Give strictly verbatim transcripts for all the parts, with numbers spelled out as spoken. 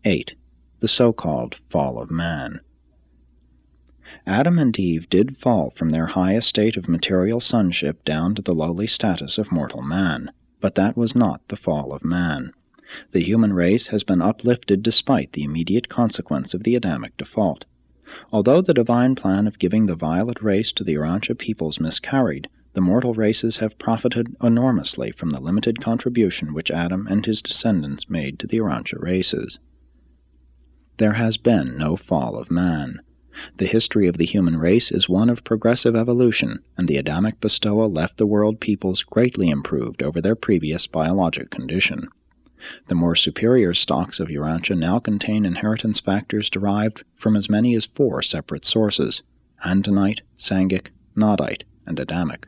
eight. The so-called Fall of Man. Adam and Eve did fall from their high estate of material sonship down to the lowly status of mortal man, but that was not the fall of man. The human race has been uplifted despite the immediate consequence of the Adamic default. Although the divine plan of giving the violet race to the Urantia peoples miscarried, the mortal races have profited enormously from the limited contribution which Adam and his descendants made to the Urantia races. There has been no fall of man. The history of the human race is one of progressive evolution, and the Adamic bestowal left the world peoples greatly improved over their previous biologic condition. The more superior stocks of Urantia now contain inheritance factors derived from as many as four separate sources: Antonite, Sangic, Nodite, and Adamic.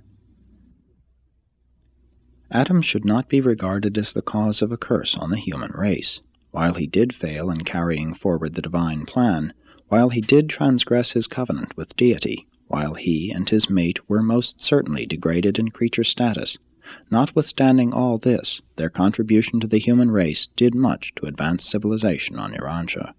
Adam should not be regarded as the cause of a curse on the human race. While he did fail in carrying forward the divine plan, while he did transgress his covenant with deity, while he and his mate were most certainly degraded in creature status, notwithstanding all this, their contribution to the human race did much to advance civilization on Urantia.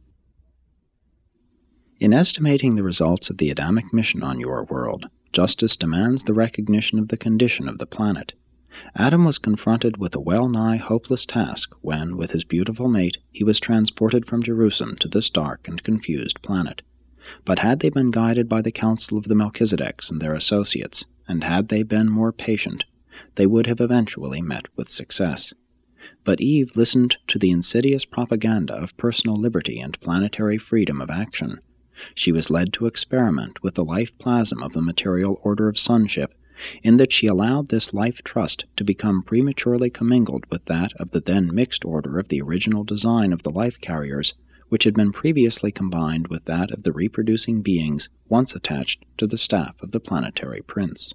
In estimating the results of the Adamic mission on your world, justice demands the recognition of the condition of the planet. Adam was confronted with a well-nigh hopeless task when, with his beautiful mate, he was transported from Jerusalem to this dark and confused planet. But had they been guided by the counsel of the Melchizedeks and their associates, and had they been more patient, they would have eventually met with success. But Eve listened to the insidious propaganda of personal liberty and planetary freedom of action. She was led to experiment with the life plasm of the material order of sonship, in that she allowed this life trust to become prematurely commingled with that of the then mixed order of the original design of the life carriers, which had been previously combined with that of the reproducing beings once attached to the staff of the planetary prince.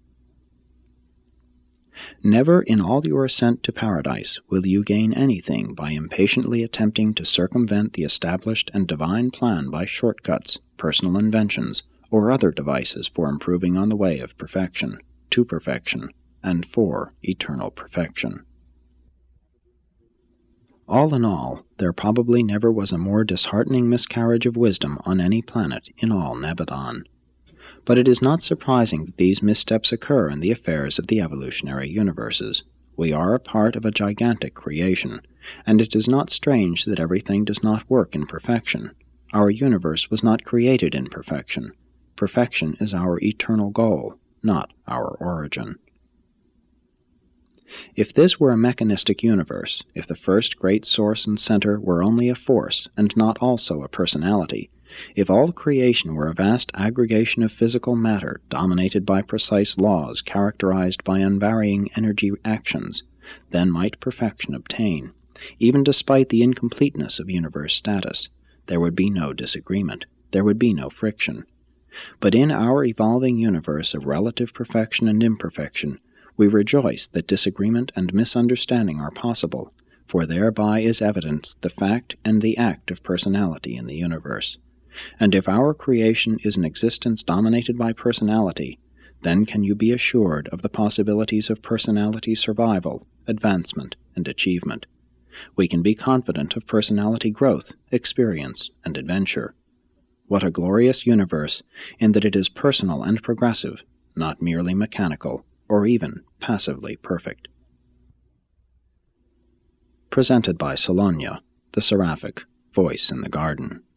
Never in all your ascent to paradise will you gain anything by impatiently attempting to circumvent the established and divine plan by shortcuts, personal inventions, or other devices for improving on the way of perfection, to perfection, and for eternal perfection. All in all, there probably never was a more disheartening miscarriage of wisdom on any planet in all Nebadon. But it is not surprising that these missteps occur in the affairs of the evolutionary universes. We are a part of a gigantic creation, and it is not strange that everything does not work in perfection. Our universe was not created in perfection. Perfection is our eternal goal, not our origin. If this were a mechanistic universe, if the first great source and center were only a force and not also a personality, if all creation were a vast aggregation of physical matter dominated by precise laws characterized by unvarying energy actions, then might perfection obtain. Even despite the incompleteness of universe status, there would be no disagreement, there would be no friction. But in our evolving universe of relative perfection and imperfection, we rejoice that disagreement and misunderstanding are possible, for thereby is evidenced the fact and the act of personality in the universe. And if our creation is an existence dominated by personality, then can you be assured of the possibilities of personality survival, advancement, and achievement. We can be confident of personality growth, experience, and adventure. What a glorious universe, in that it is personal and progressive, not merely mechanical, or even passively perfect. Presented by Salonia, the seraphic voice in the garden.